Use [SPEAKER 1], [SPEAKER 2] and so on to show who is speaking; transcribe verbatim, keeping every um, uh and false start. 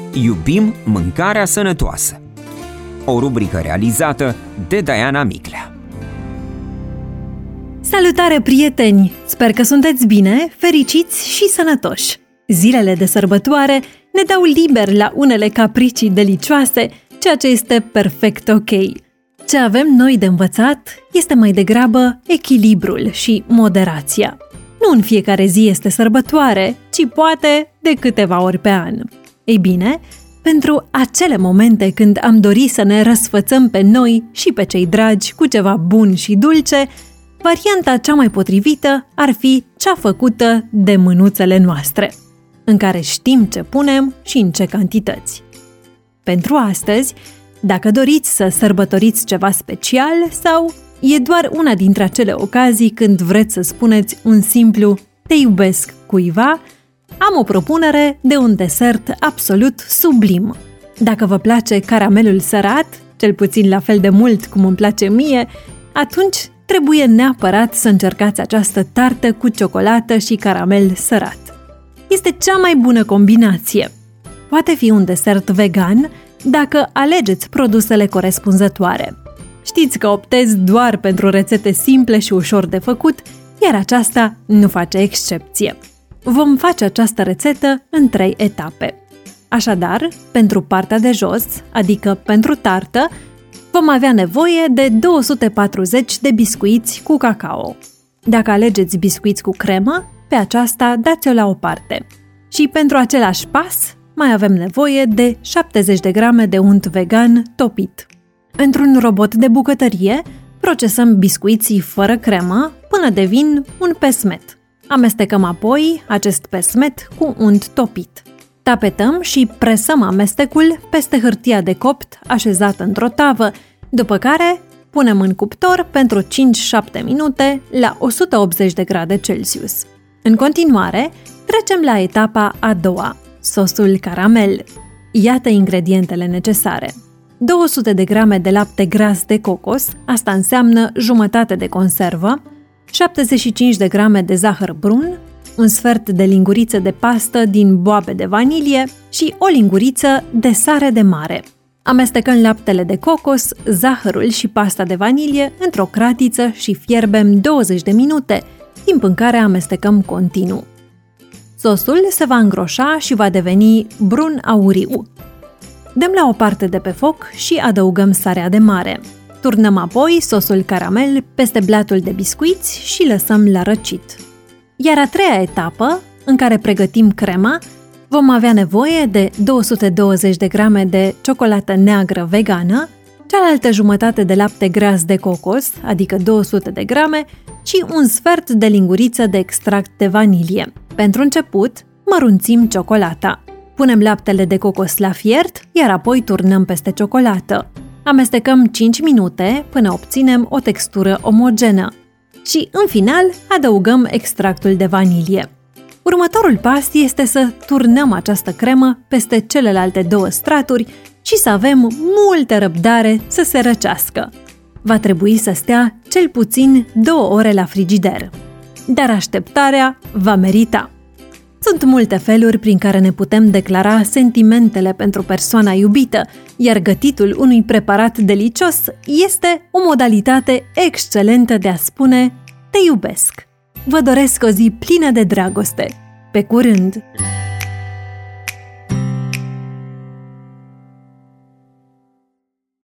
[SPEAKER 1] Iubim mâncarea sănătoasă. O rubrică realizată de Diana Miclea.
[SPEAKER 2] Salutare, prieteni! Sper că sunteți bine, fericiți și sănătoși. Zilele de sărbătoare ne dau liber la unele capricii delicioase, ceea ce este perfect ok. Ce avem noi de învățat este mai degrabă echilibrul și moderația. Nu în fiecare zi este sărbătoare, ci poate de câteva ori pe an. Ei bine, pentru acele momente când am dorit să ne răsfățăm pe noi și pe cei dragi cu ceva bun și dulce, varianta cea mai potrivită ar fi cea făcută de mânuțele noastre, în care știm ce punem și în ce cantități. Pentru astăzi, dacă doriți să sărbătoriți ceva special sau e doar una dintre acele ocazii când vreți să spuneți un simplu "te iubesc" cuiva, am o propunere de un desert absolut sublim. Dacă vă place caramelul sărat, cel puțin la fel de mult cum îmi place mie, atunci trebuie neapărat să încercați această tartă cu ciocolată și caramel sărat. Este cea mai bună combinație. Poate fi un desert vegan dacă alegeți produsele corespunzătoare. Știți că optez doar pentru rețete simple și ușor de făcut, iar aceasta nu face excepție. Vom face această rețetă în trei etape. Așadar, pentru partea de jos, adică pentru tartă, vom avea nevoie de două sute patruzeci de biscuiți cu cacao. Dacă alegeți biscuiți cu cremă, pe aceasta dați-o la o parte. Și pentru același pas, mai avem nevoie de șaptezeci de grame de unt vegan topit. Într-un robot de bucătărie, procesăm biscuiții fără cremă până devin un pesmet. Amestecăm apoi acest pesmet cu unt topit. Tapetăm și presăm amestecul peste hârtia de copt așezată într-o tavă, după care punem în cuptor pentru cinci șapte minute la o sută optzeci de grade Celsius. În continuare, trecem la etapa a doua, sosul caramel. Iată ingredientele necesare. două sute de grame de lapte gras de cocos, asta înseamnă jumătate de conservă, șaptezeci și cinci de grame de zahăr brun, un sfert de linguriță de pastă din boabe de vanilie și o linguriță de sare de mare. Amestecăm laptele de cocos, zahărul și pasta de vanilie într-o cratiță și fierbem douăzeci de minute, timp în care amestecăm continuu. Sosul se va îngroșa și va deveni brun auriu. Dăm la o parte de pe foc și adăugăm sarea de mare. Turnăm apoi sosul caramel peste blatul de biscuiți și lăsăm la răcit. Iar a treia etapă, în care pregătim crema, vom avea nevoie de două sute douăzeci de grame de ciocolată neagră vegană, cealaltă jumătate de lapte gras de cocos, adică două sute de grame, și un sfert de linguriță de extract de vanilie. Pentru început, mărunțim ciocolata. Punem laptele de cocos la fiert, iar apoi turnăm peste ciocolată. Amestecăm cinci minute până obținem o textură omogenă. Și, în final, adăugăm extractul de vanilie. Următorul pas este să turnăm această cremă peste celelalte două straturi și să avem multă răbdare să se răcească. Va trebui să stea cel puțin două ore la frigider. Dar așteptarea va merita. Sunt multe feluri prin care ne putem declara sentimentele pentru persoana iubită, iar gătitul unui preparat delicios este o modalitate excelentă de a spune "te iubesc". Vă doresc o zi plină de dragoste. Pe curând!